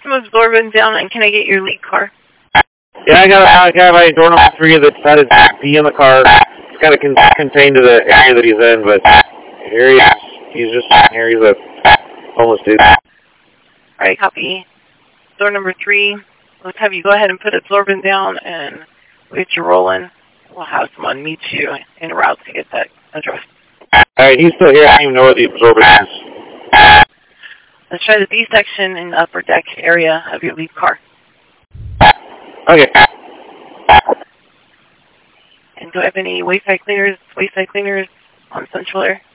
some absorbent down, and can I get your lead car? Yeah, I got my door number 3 that decided to be in the car. It's kind of contained to the area that he's in, but here he's just here. He's a homeless dude. Alright, copy. Door number 3, let's have you go ahead and put absorbent down, and we'll get you rolling. We'll have someone meet you en route to get that address. Alright, he's still here. I don't even know what the absorbent is. Let's try the B section in the upper deck area of your lead car. Okay. And do I have any wayside cleaners on Central Air?